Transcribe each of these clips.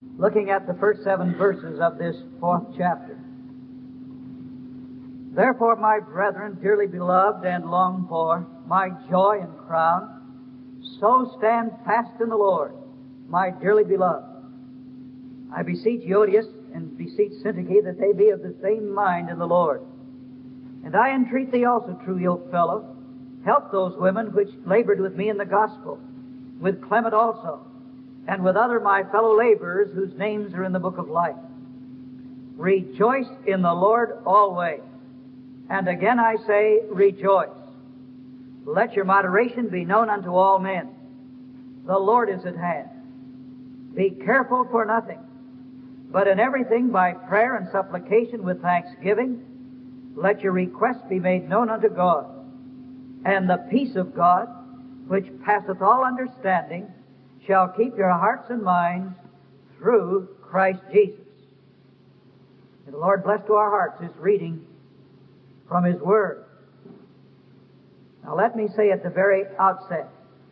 looking at the first 7 verses of this 4th chapter. Therefore, my brethren, dearly beloved and longed for, my joy and crown, so stand fast in the Lord, my dearly beloved. I beseech Euodias and beseech Syntyche that they be of the same mind in the Lord. And I entreat thee also, true yokefellow, help those women which labored with me in the gospel, with Clement also, and with other my fellow laborers whose names are in the book of life. Rejoice in the Lord always. And again I say, rejoice. Let your moderation be known unto all men. The Lord is at hand. Be careful for nothing, but in everything by prayer and supplication with thanksgiving, let your requests be made known unto God. And the peace of God, which passeth all understanding, shall keep your hearts and minds through Christ Jesus. And the Lord bless to our hearts this reading from His Word. Now let me say at the very outset,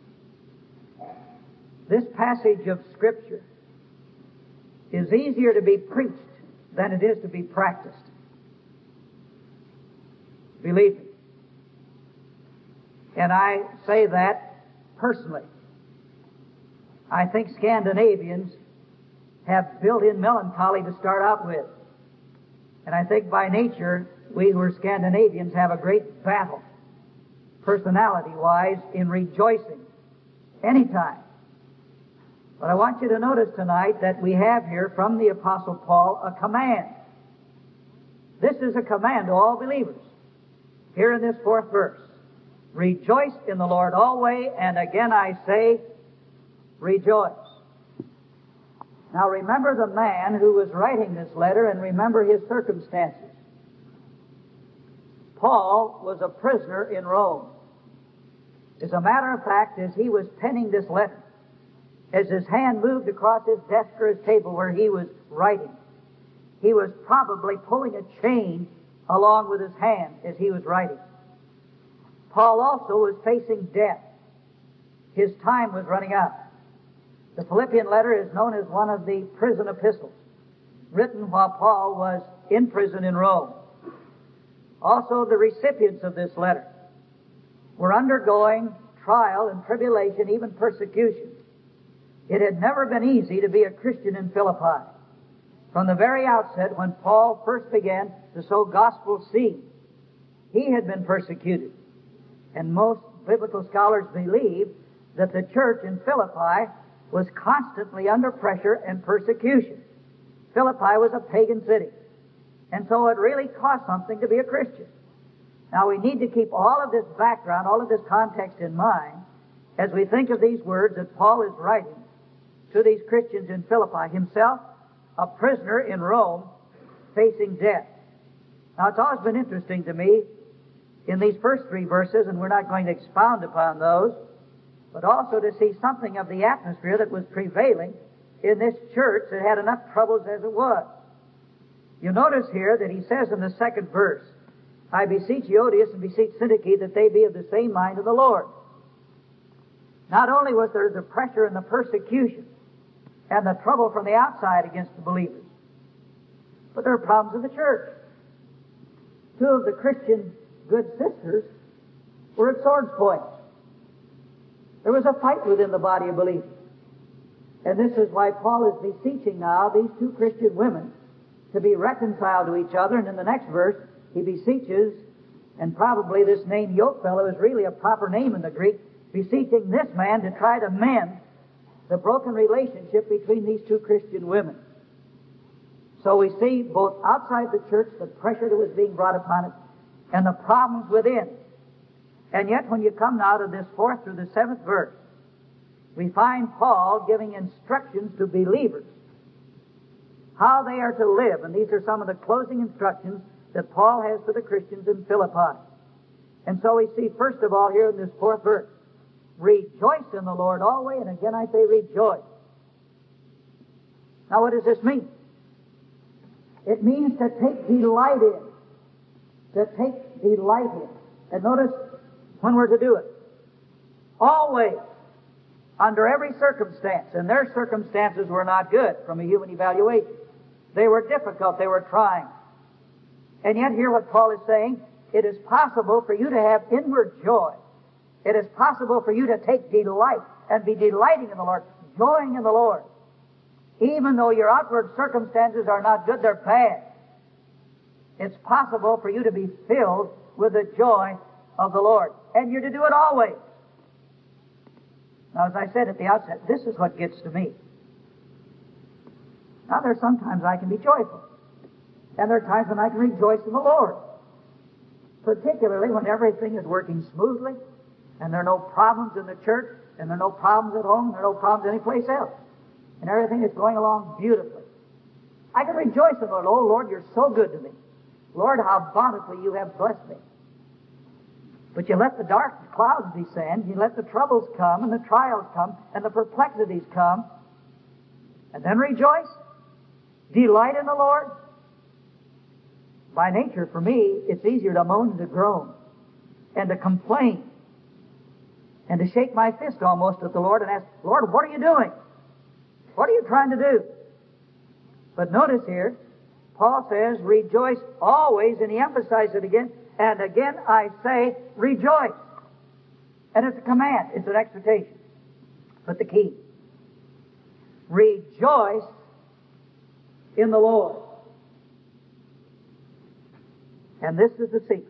this passage of Scripture is easier to be preached than it is to be practiced. Believe me. And I say that personally. I think Scandinavians have built-in melancholy to start out with. And I think by nature, we who are Scandinavians have a great battle, personality-wise, in rejoicing anytime. But I want you to notice tonight that we have here from the Apostle Paul a command. This is a command to all believers. Here in this 4th verse, rejoice in the Lord always, and again I say, rejoice. Now remember the man who was writing this letter and remember his circumstances. Paul was a prisoner in Rome. As a matter of fact, as he was penning this letter, as his hand moved across his desk or his table where he was writing, he was probably pulling a chain along with his hand as he was writing. Paul also was facing death. His time was running out. The Philippian letter is known as one of the prison epistles, written while Paul was in prison in Rome. Also, the recipients of this letter were undergoing trial and tribulation, even persecution. It had never been easy to be a Christian in Philippi. From the very outset, when Paul first began to sow gospel seed, he had been persecuted. And most biblical scholars believe that the church in Philippi was constantly under pressure and persecution. Philippi was a pagan city. And so it really cost something to be a Christian. Now we need to keep all of this background, all of this context in mind as we think of these words that Paul is writing to these Christians in Philippi, himself a prisoner in Rome facing death. Now it's always been interesting to me in these first 3 verses, and we're not going to expound upon those, but also to see something of the atmosphere that was prevailing in this church that had enough troubles as it was. You notice here that he says in the 2nd verse, I beseech Euodias and beseech Syntyche that they be of the same mind of the Lord. Not only was there the pressure and the persecution and the trouble from the outside against the believers, but there are problems in the church. 2 of the Christian good sisters were at swords' points. There was a fight within the body of believers. And this is why Paul is beseeching now these 2 Christian women to be reconciled to each other. And in the next verse, he beseeches, and probably this name yokefellow is really a proper name in the Greek, beseeching this man to try to mend the broken relationship between these 2 Christian women. So we see both outside the church the pressure that was being brought upon it and the problems within. And yet when you come now to this 4th through the 7th verse, we find Paul giving instructions to believers how they are to live. And these are some of the closing instructions that Paul has for the Christians in Philippi. And so we see, first of all, here in this 4th verse, rejoice in the Lord always, and again I say rejoice. Now what does this mean? It means to take delight in. To take delight in. And notice when we're to do it. Always. under every circumstance, and their circumstances were not good from a human evaluation. They were difficult, they were trying. And yet hear what Paul is saying. It is possible for you to have inward joy. It is possible for you to take delight and be delighting in the Lord, joying in the Lord. Even though your outward circumstances are not good, they're bad. It's possible for you to be filled with the joy of the Lord. And you're to do it always. Now, as I said at the outset, this is what gets to me. Now, there's sometimes I can be joyful. And there are times when I can rejoice in the Lord. Particularly when everything is working smoothly, and there are no problems in the church, and there are no problems at home, and there are no problems anyplace else. And everything is going along beautifully. I can rejoice in the Lord. Oh, Lord, you're so good to me. Lord, how bountifully you have blessed me. But you let the dark clouds descend, you let the troubles come, and the trials come, and the perplexities come, and then rejoice. Delight in the Lord. By nature, for me, it's easier to moan and to groan, and to complain, and to shake my fist almost at the Lord and ask, Lord, what are you doing? What are you trying to do? But notice here, Paul says, rejoice always, and he emphasizes it again, and again I say, rejoice. And it's a command, it's an exhortation. But the key, rejoice in the Lord. And this is the secret.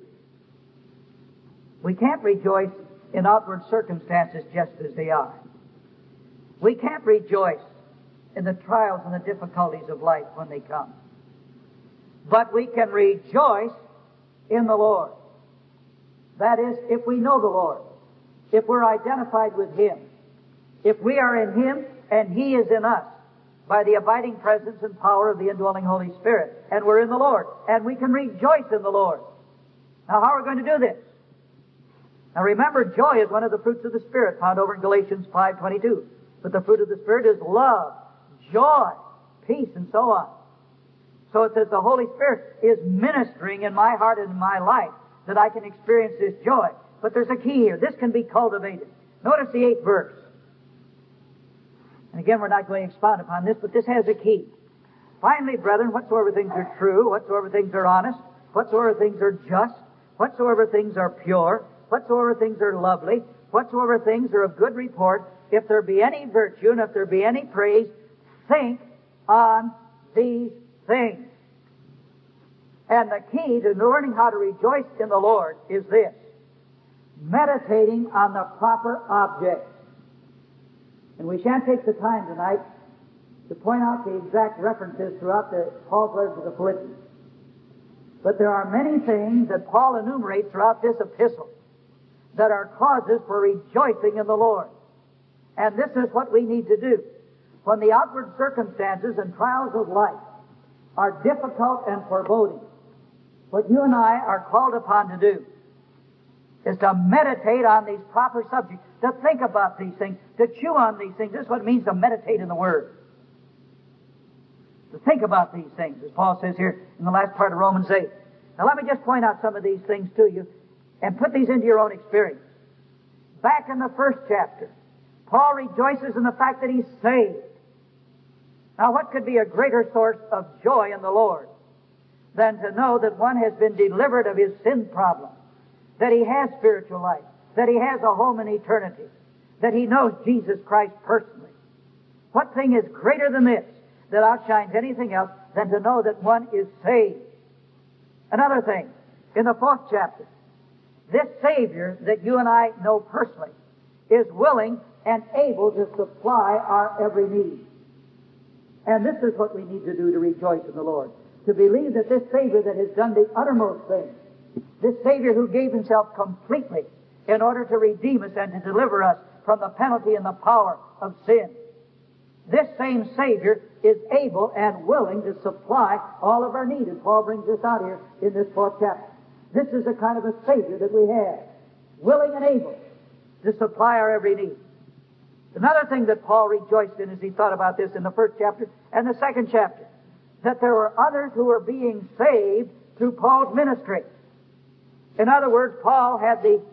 We can't rejoice in outward circumstances just as they are. We can't rejoice in the trials and the difficulties of life when they come. But we can rejoice in the Lord. That is, if we know the Lord, if we're identified with Him, if we are in Him and He is in us by the abiding presence and power of the indwelling Holy Spirit, and we're in the Lord, and we can rejoice in the Lord. Now, how are we going to do this? Now, remember, joy is one of the fruits of the Spirit found over in Galatians 5:22. But the fruit of the Spirit is love, joy, peace, and so on. So it says the Holy Spirit is ministering in my heart and in my life that I can experience this joy. But there's a key here. This can be cultivated. Notice the 8th verse. And again, we're not going to expound upon this, but this has a key. Finally, brethren, whatsoever things are true, whatsoever things are honest, whatsoever things are just, whatsoever things are pure, whatsoever things are lovely, whatsoever things are of good report, if there be any virtue and if there be any praise, think on these things. And the key to learning how to rejoice in the Lord is this: meditating on the proper objects. And we shan't take the time tonight to point out the exact references throughout Paul's letter to the Philippians. But there are many things that Paul enumerates throughout this epistle that are causes for rejoicing in the Lord. And this is what we need to do. When the outward circumstances and trials of life are difficult and foreboding, what you and I are called upon to do is to meditate on these proper subjects, to think about these things, to chew on these things. This is what it means to meditate in the Word. To think about these things, as Paul says here in the last part of Romans 8. Now let me just point out some of these things to you and put these into your own experience. Back in the 1st chapter, Paul rejoices in the fact that he's saved. Now what could be a greater source of joy in the Lord than to know that one has been delivered of his sin problem, that he has spiritual life, that he has a home in eternity, that he knows Jesus Christ personally? What thing is greater than this that outshines anything else than to know that one is saved? Another thing, in the 4th chapter, this Savior that you and I know personally is willing and able to supply our every need. And this is what we need to do to rejoice in the Lord. To believe that this Savior that has done the uttermost thing, this Savior who gave Himself completely in order to redeem us and to deliver us from the penalty and the power of sin, this same Savior is able and willing to supply all of our need. And Paul brings this out here in this 4th chapter. This is the kind of a Savior that we have, willing and able to supply our every need. Another thing that Paul rejoiced in as he thought about this in the 1st chapter and the 2nd chapter, that there were others who were being saved through Paul's ministry. In other words, Paul had the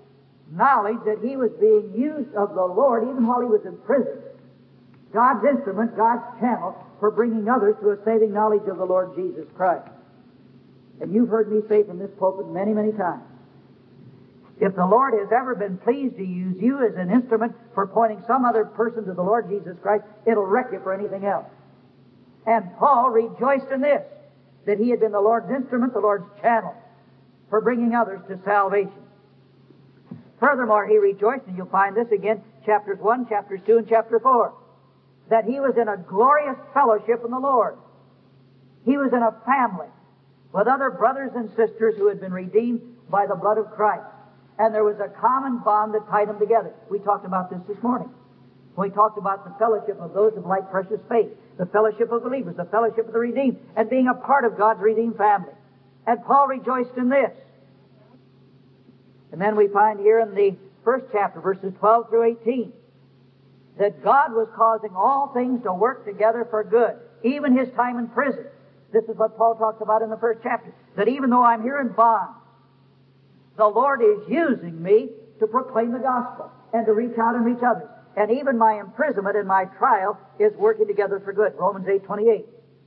knowledge that he was being used of the Lord even while he was in prison. God's instrument, God's channel for bringing others to a saving knowledge of the Lord Jesus Christ. And you've heard me say from this pulpit many, many times, if the Lord has ever been pleased to use you as an instrument for pointing some other person to the Lord Jesus Christ, it'll wreck you for anything else. And Paul rejoiced in this, that he had been the Lord's instrument, the Lord's channel, for bringing others to salvation. Furthermore, he rejoiced, and you'll find this again, chapters 1, chapters 2, and chapter 4, that he was in a glorious fellowship in the Lord. He was in a family with other brothers and sisters who had been redeemed by the blood of Christ. And there was a common bond that tied them together. We talked about this morning. We talked about the fellowship of those of like precious faith, the fellowship of believers, the fellowship of the redeemed, and being a part of God's redeemed family. And Paul rejoiced in this. And then we find here in the first chapter, verses 12 through 18, that God was causing all things to work together for good, even his time in prison. This is what Paul talks about in the first chapter, that even though I'm here in bonds, the Lord is using me to proclaim the gospel and to reach out and reach others. And even my imprisonment and my trial is working together for good. Romans 8:28.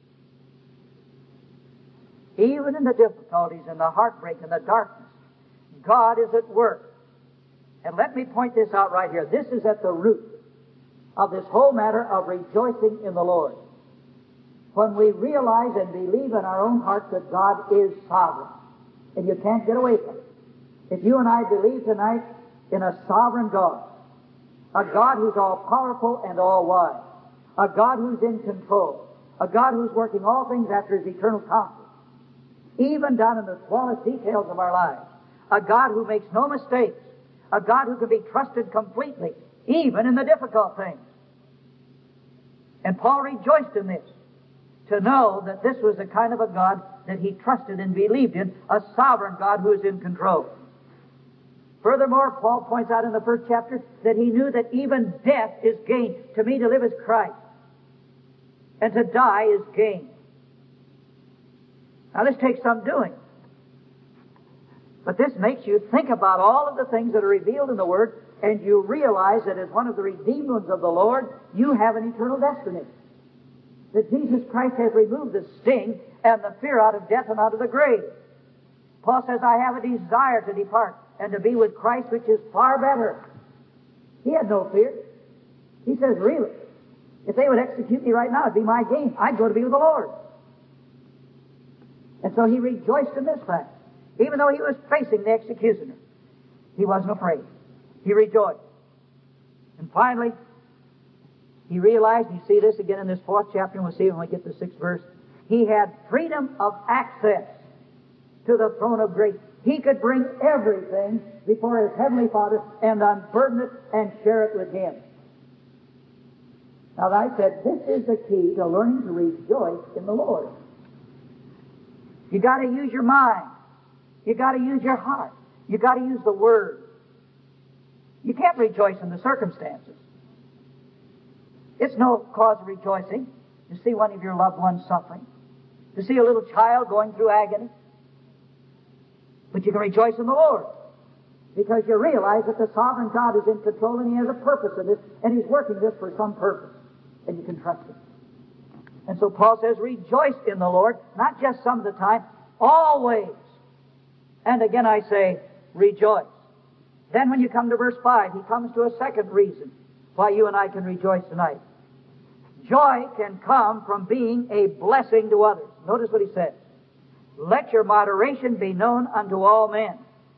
Even in the difficulties and the heartbreak and the darkness, God is at work. And let me point this out right here. This is at the root of this whole matter of rejoicing in the Lord. When we realize and believe in our own hearts that God is sovereign, and you can't get away from it. If you and I believe tonight in a sovereign God, a God who's all-powerful and all-wise, a God who's in control, a God who's working all things after his eternal counsel, even down in the smallest details of our lives, a God who makes no mistakes, a God who can be trusted completely, even in the difficult things. And Paul rejoiced in this, to know that this was the kind of a God that he trusted and believed in, a sovereign God who is in control. Furthermore, Paul points out in the first chapter that he knew that even death is gain. To me, to live is Christ, and to die is gain. Now, this takes some doing. But this makes you think about all of the things that are revealed in the Word, and you realize that as one of the redeemed ones of the Lord, you have an eternal destiny. That Jesus Christ has removed the sting and the fear out of death and out of the grave. Paul says, I have a desire to depart and to be with Christ, which is far better. He had no fear. He says, really, if they would execute me right now, it'd be my gain. I'd go to be with the Lord. And so he rejoiced in this fact. Even though he was facing the executioner, he wasn't afraid. He rejoiced. And finally, he realized, and you see this again in this 4th chapter, and we'll see when we get to the 6th verse, he had freedom of access to the throne of grace. He could bring everything before his Heavenly Father and unburden it and share it with him. Now, I said, this is the key to learning to rejoice in the Lord. You got to use your mind. You got to use your heart. You got to use the Word. You can't rejoice in the circumstances. It's no cause of rejoicing to see one of your loved ones suffering, to see a little child going through agony. But you can rejoice in the Lord, because you realize that the sovereign God is in control and he has a purpose in this, and he's working this for some purpose, and you can trust him. And so Paul says, rejoice in the Lord, not just some of the time, always. And again I say, rejoice. Then when you come to verse 5, he comes to a second reason why you and I can rejoice tonight. Joy can come from being a blessing to others. Notice what he says. Let your moderation be known unto all men.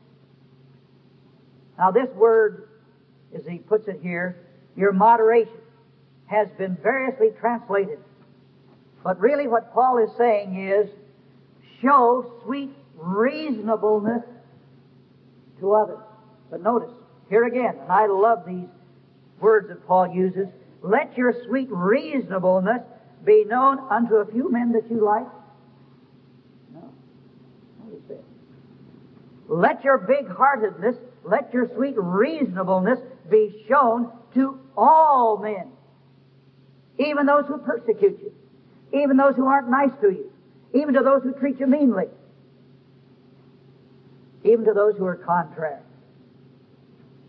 Now this word, as he puts it here, your moderation, has been variously translated. But really what Paul is saying is, show sweet reasonableness to others. But notice, here again, and I love these words that Paul uses, let your sweet reasonableness be known unto a few men that you like. No. Notice that. Let your big-heartedness, let your sweet reasonableness be shown to all men. Even those who persecute you. Even those who aren't nice to you. Even to those who treat you meanly. Even to those who are contrary.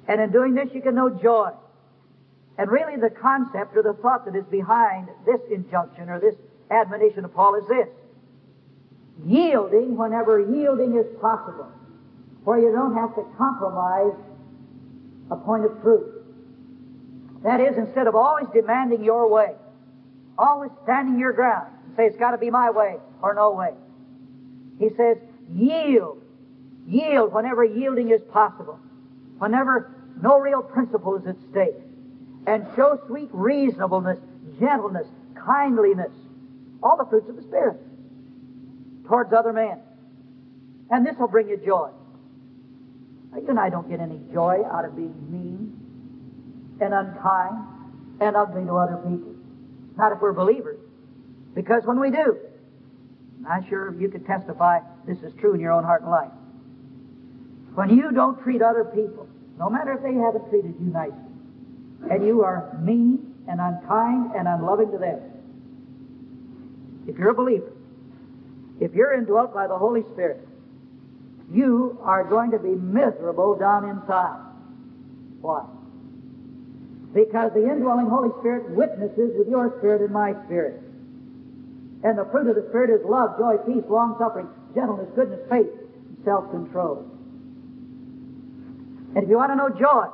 And in doing this, you can know joy. And really the concept or the thought that is behind this injunction or this admonition of Paul is this: yielding whenever yielding is possible, where you don't have to compromise a point of truth. That is, instead of always demanding your way, always standing your ground and say it's got to be my way or no way. He says, yield. Yield whenever yielding is possible, whenever no real principle is at stake. And show sweet reasonableness, gentleness, kindliness, all the fruits of the Spirit towards other men. And this will bring you joy. Now, you and I don't get any joy out of being mean and unkind and ugly to other people. Not if we're believers. Because when we do, I'm sure you could testify this is true in your own heart and life. When you don't treat other people, no matter if they haven't treated you nicely, and you are mean and unkind and unloving to them, if you're a believer, if you're indwelt by the Holy Spirit, you are going to be miserable down inside. Why? Because the indwelling Holy Spirit witnesses with your spirit and my spirit. And the fruit of the Spirit is love, joy, peace, long-suffering, gentleness, goodness, faith, and self-control. And if you want to know joy,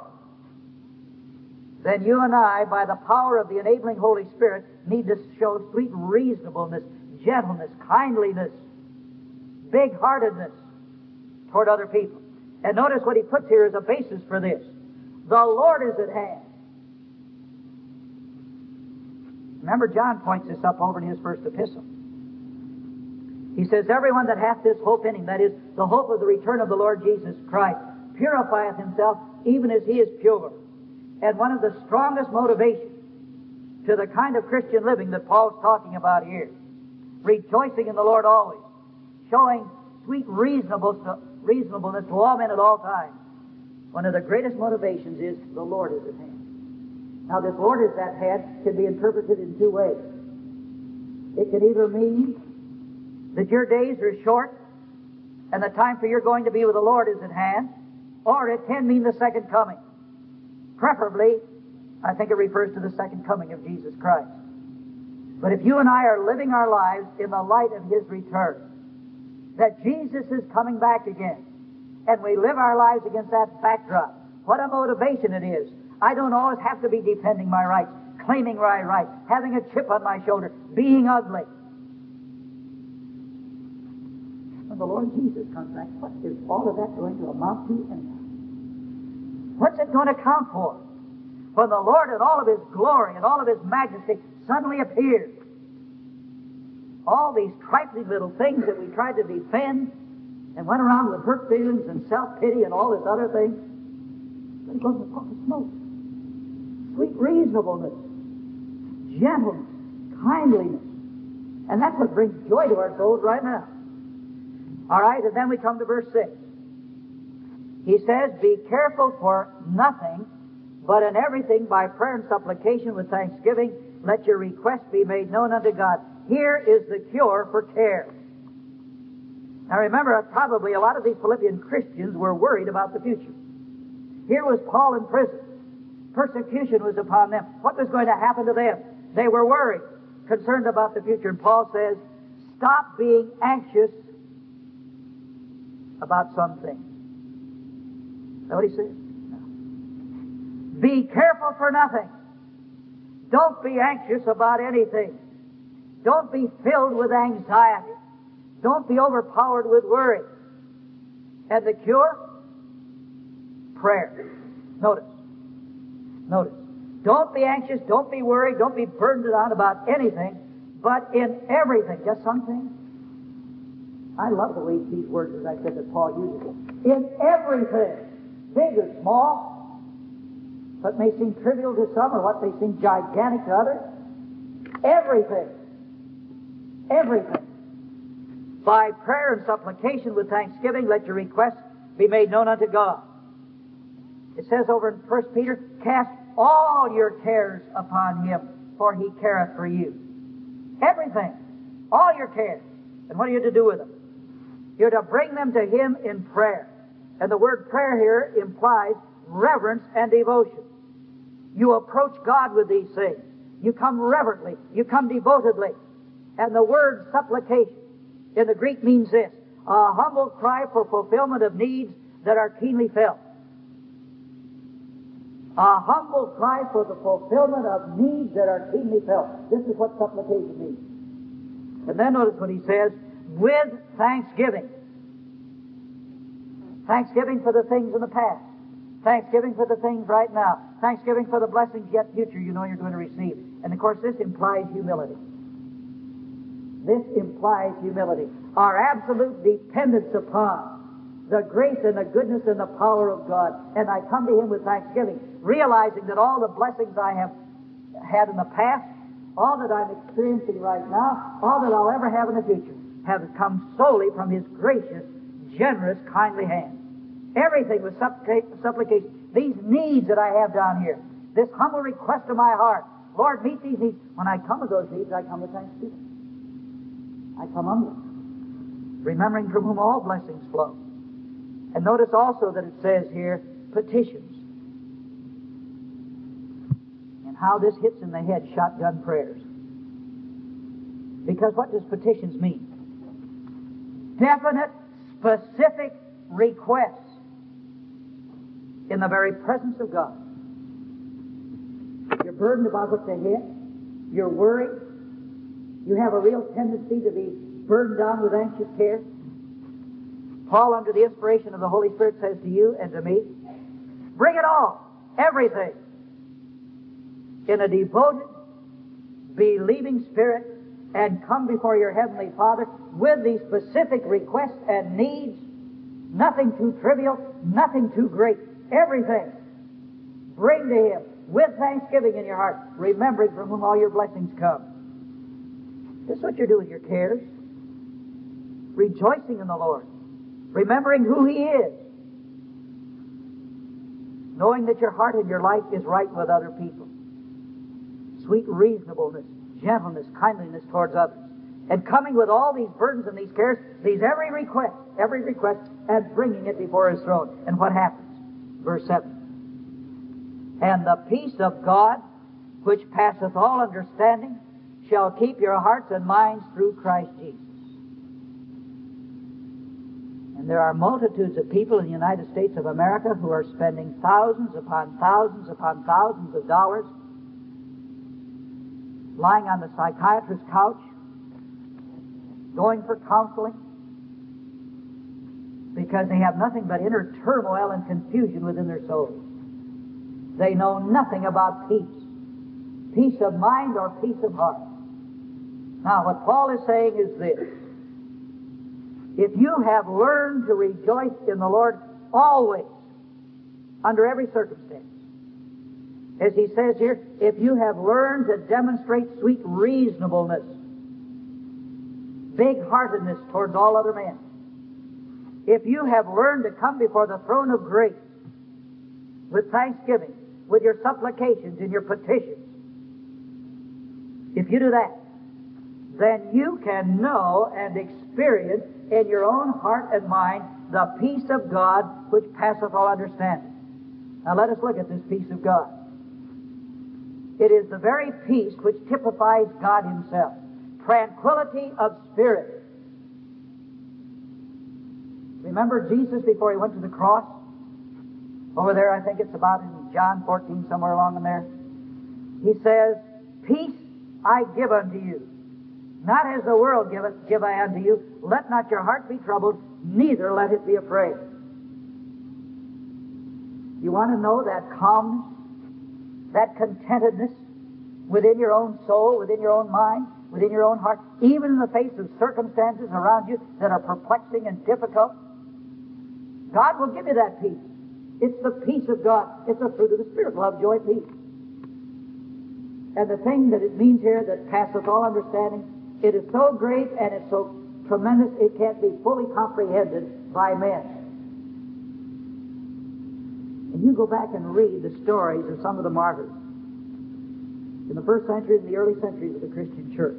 then you and I, by the power of the enabling Holy Spirit, need to show sweet reasonableness, gentleness, kindliness, big-heartedness toward other people. And notice what he puts here as a basis for this. The Lord is at hand. Remember, John points this up over in his first epistle. He says, everyone that hath this hope in him, that is, the hope of the return of the Lord Jesus Christ, purifieth himself even as he is pure. And one of the strongest motivations to the kind of Christian living that Paul's talking about here, rejoicing in the Lord always, showing sweet reasonableness to all men at all times, one of the greatest motivations is the Lord is at hand. Now, this Lord is at hand can be interpreted in two ways. It can either mean that your days are short and the time for your going to be with the Lord is at hand, or it can mean the second coming. Preferably, I think it refers to the second coming of Jesus Christ. But if you and I are living our lives in the light of His return, that Jesus is coming back again, and we live our lives against that backdrop, what a motivation it is. I don't always have to be defending my rights, claiming my rights, having a chip on my shoulder, being ugly. When the Lord Jesus comes back, what is all of that going to amount to anyhow? What's it going to count for? When the Lord in all of His glory and all of His majesty suddenly appears, all these trifling little things that we tried to defend and went around with hurt feelings and self-pity and all this other thing, then it goes in a puff of smoke. Sweet reasonableness, gentleness, kindliness. And that's what brings joy to our souls right now. All right, and then we come to verse 6. He says, be careful for nothing, but in everything by prayer and supplication with thanksgiving, let your requests be made known unto God. Here is the cure for care. Now remember, probably a lot of these Philippian Christians were worried about the future. Here was Paul in prison. Persecution was upon them. What was going to happen to them? They were worried, concerned about the future. And Paul says, stop being anxious about some things. Is that what he says? No. Be careful for nothing. Don't be anxious about anything. Don't be filled with anxiety. Don't be overpowered with worry. And the cure? Prayer. Notice. Don't be anxious, don't be worried, don't be burdened down about anything, but in everything. Just something. I love the way these words, as I said, that Paul uses them. In everything, big or small, what may seem trivial to some or what may seem gigantic to others, everything. By prayer and supplication with thanksgiving, let your requests be made known unto God. It says over in 1 Peter, cast all your cares upon Him, for He careth for you. Everything. All your cares. And what are you to do with them? You're to bring them to Him in prayer. And the word prayer here implies reverence and devotion. You approach God with these things. You come reverently. You come devotedly. And the word supplication in the Greek means this: a humble cry for fulfillment of needs that are keenly felt. A humble cry for the fulfillment of needs that are keenly felt. This is what supplication means. And then notice what he says, with thanksgiving. Thanksgiving for the things in the past. Thanksgiving for the things right now. Thanksgiving for the blessings yet future you know you're going to receive. And of course this implies humility. This implies humility. Our absolute dependence upon the grace and the goodness and the power of God. And I come to Him with thanksgiving, realizing that all the blessings I have had in the past, all that I'm experiencing right now, all that I'll ever have in the future, have come solely from His gracious, generous, kindly hand. Everything was supplication. These needs that I have down here, this humble request of my heart, Lord, meet these needs. When I come with those needs, I come with thanksgiving. I come humbly, remembering from whom all blessings flow. And notice also that it says here, petitions. And how this hits in the head, shotgun prayers. Because what does petitions mean? Definite, specific requests in the very presence of God. You're burdened about what's ahead. You're worried. You have a real tendency to be burdened down with anxious care. Paul, under the inspiration of the Holy Spirit, says to you and to me, bring it all, everything, in a devoted, believing spirit, and come before your Heavenly Father with these specific requests and needs. Nothing too trivial, nothing too great. Everything. Bring to Him with thanksgiving in your heart, remembering from whom all your blessings come. This is what you do with your cares. Rejoicing in the Lord. Remembering who He is. Knowing that your heart and your life is right with other people. Sweet reasonableness, gentleness, kindliness towards others. And coming with all these burdens and these cares, every request, and bringing it before His throne. And what happens? Verse 7. And the peace of God, which passeth all understanding, shall keep your hearts and minds through Christ Jesus. And there are multitudes of people in the United States of America who are spending thousands upon thousands upon thousands of dollars lying on the psychiatrist's couch, going for counseling, because they have nothing but inner turmoil and confusion within their souls. They know nothing about peace of mind or peace of heart. Now, what Paul is saying is this: if you have learned to rejoice in the Lord always, under every circumstance, as he says here, if you have learned to demonstrate sweet reasonableness, big-heartedness towards all other men, if you have learned to come before the throne of grace with thanksgiving, with your supplications and your petitions, if you do that, then you can know and experience in your own heart and mind the peace of God which passeth all understanding. Now let us look at this peace of God. It is the very peace which typifies God Himself. Tranquility of spirit. Remember Jesus before He went to the cross? Over there, I think it's about in John 14, somewhere along in there. He says, peace I give unto you. Not as the world giveth, give I unto you. Let not your heart be troubled, neither let it be afraid. You want to know that calmness, that contentedness within your own soul, within your own mind, within your own heart, even in the face of circumstances around you that are perplexing and difficult? God will give you that peace. It's the peace of God. It's a fruit of the Spirit: love, joy, peace. And the thing that it means here, that passeth all understanding, it is so great and it's so tremendous it can't be fully comprehended by men. And you go back and read the stories of some of the martyrs in the first century and the early centuries of the Christian church.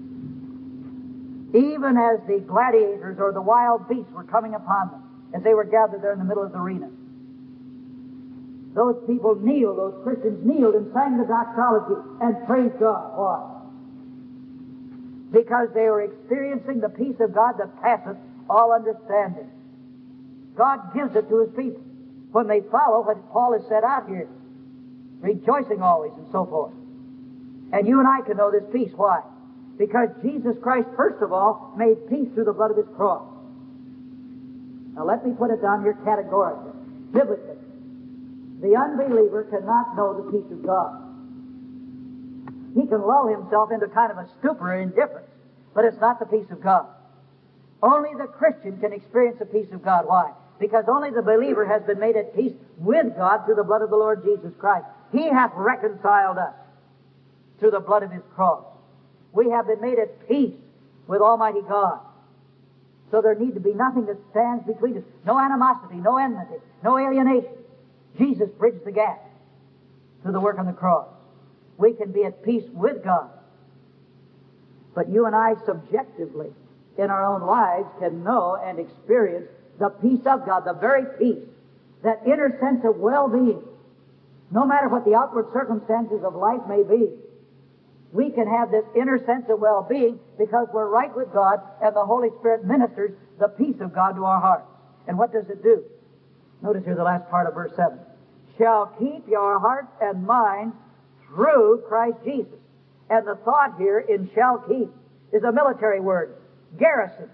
Even as the gladiators or the wild beasts were coming upon them, as they were gathered there in the middle of the arena, Those people kneeled, those Christians kneeled and sang the doxology and praised God. Why? Because they were experiencing the peace of God that passeth all understanding. God gives it to His people when they follow what Paul has set out here, rejoicing always and so forth. And you and I can know this peace. Why? Because Jesus Christ, first of all, made peace through the blood of His cross. Now let me put it down here categorically, biblically. The unbeliever cannot know the peace of God. He can lull himself into kind of a stupor or indifference, but it's not the peace of God. Only the Christian can experience the peace of God. Why? Because only the believer has been made at peace with God through the blood of the Lord Jesus Christ. He hath reconciled us through the blood of His cross. We have been made at peace with Almighty God. So there need to be nothing that stands between us. No animosity, no enmity, no alienation. Jesus bridged the gap through the work on the cross. We can be at peace with God. But you and I subjectively, in our own lives, can know and experience the peace of God, the very peace, that inner sense of well-being. No matter what the outward circumstances of life may be, we can have this inner sense of well-being because we're right with God and the Holy Spirit ministers the peace of God to our hearts. And what does it do? Notice here the last part of verse 7. Shall keep your hearts and minds through Christ Jesus. And the thought here in shall keep is a military word, garrison.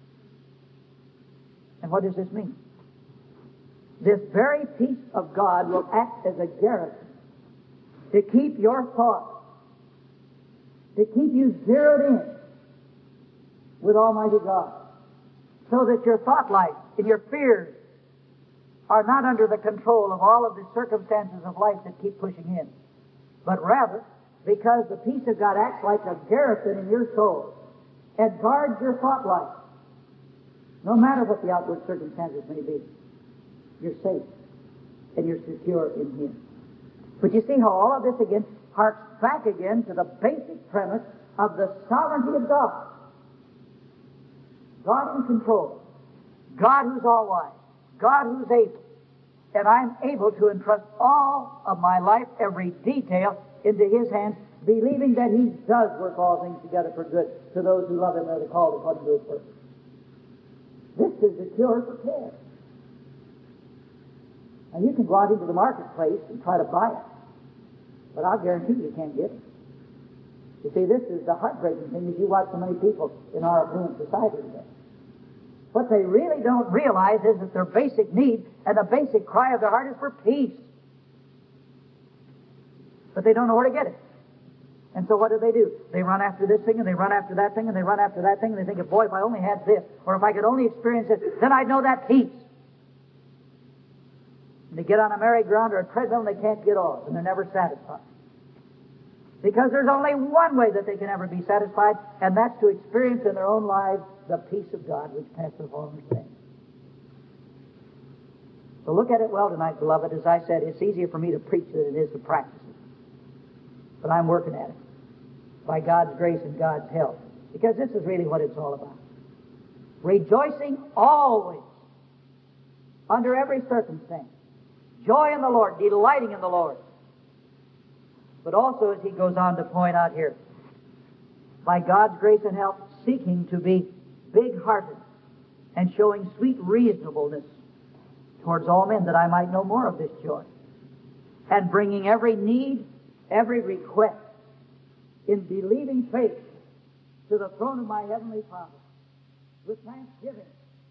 And what does this mean? This very peace of God will act as a garrison to keep your thoughts, to keep you zeroed in with Almighty God, so that your thought life and your fears are not under the control of all of the circumstances of life that keep pushing in, but rather because the peace of God acts like a garrison in your soul and guards your thought life. No matter what the outward circumstances may be, you're safe and you're secure in Him. But you see how all of this again harks back again to the basic premise of the sovereignty of God. God in control. God who's all-wise. God who's able. And I'm able to entrust all of my life, every detail, into His hands, believing that He does work all things together for good to those who love Him and are called according to His purpose. This is the cure for care. Now you can go out into the marketplace and try to buy it, but I'll guarantee you can't get it. You see, this is the heartbreaking thing as you watch so many people in our affluent society today. What they really don't realize is that their basic need and the basic cry of their heart is for peace. But they don't know where to get it. And so what do? They run after this thing, and they run after that thing, and they run after that thing, and they think, if, boy, if I only had this, or if I could only experience this, then I'd know that peace. And they get on a merry-go-round or a treadmill, and they can't get off, and they're never satisfied. Because there's only one way that they can ever be satisfied, and that's to experience in their own lives the peace of God which passeth all understanding. So look at it well tonight, beloved. As I said, it's easier for me to preach than it is to practice it. But I'm working at it by God's grace and God's help. Because this is really what it's all about. Rejoicing always, under every circumstance. Joy in the Lord, delighting in the Lord. But also, as he goes on to point out here, by God's grace and help, seeking to be big-hearted and showing sweet reasonableness towards all men, that I might know more of this joy, and bringing every need, every request, in believing faith to the throne of my heavenly Father, with thanksgiving